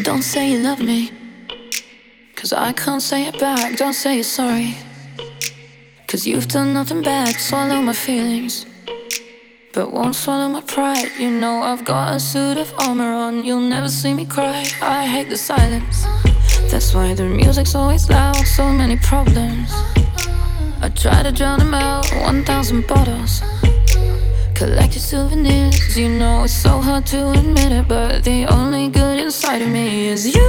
Don't say you love me, 'cause I can't say it back. Don't say you're sorry, 'cause you've done nothing bad. Swallow my feelings, but won't swallow my pride. You know I've got a suit of armor on, you'll never see me cry. I hate the silence, that's why the music's always loud. So many problems, I try to drown them out. 1,000 bottles, collected souvenirs. You know it's so hard to admit it, but the only good inside of me is you.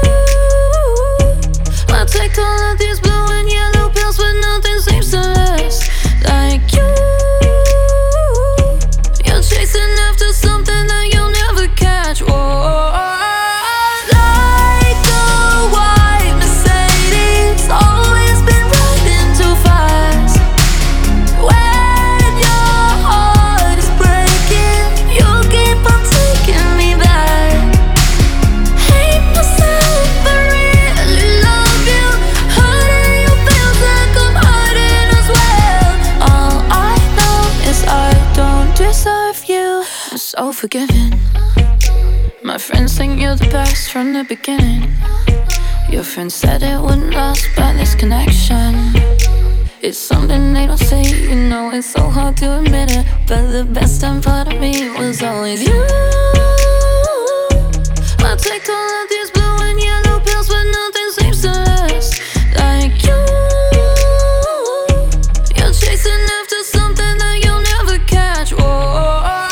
I take all of these blue and yellow pills, but nothing seems to last like you. You're chasing after something that you'll never catch. Whoa. So forgiving. My friends think you're the best from the beginning. Your friend said it wouldn't last, but this connection, it's something they don't see. You know it's so hard to admit it, but the best part of me was always you. I take all of these blue and yellow pills, but nothing seems to last like you. You're chasing after something that you'll never catch. Whoa.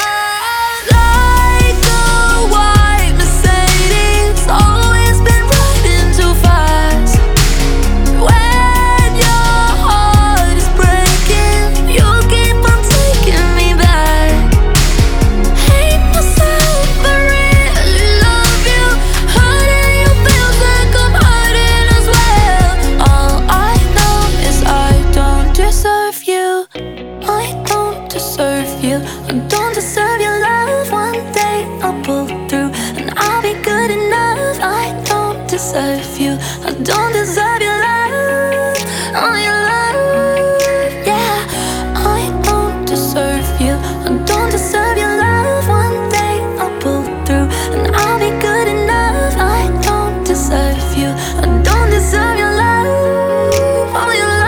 I don't deserve your love. One day I'll pull through and I'll be good enough. I don't deserve you. I don't deserve your love. Oh, your love, yeah. I don't deserve you. I don't deserve your love. One day I'll pull through and I'll be good enough. I don't deserve you. I don't deserve your love. Oh, your love.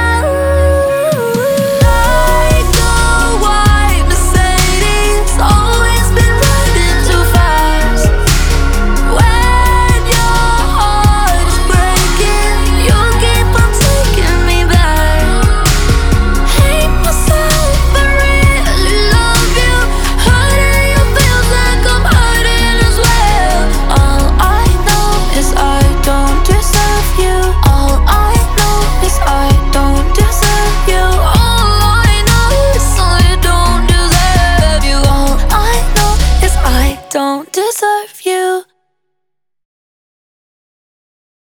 Don't deserve you.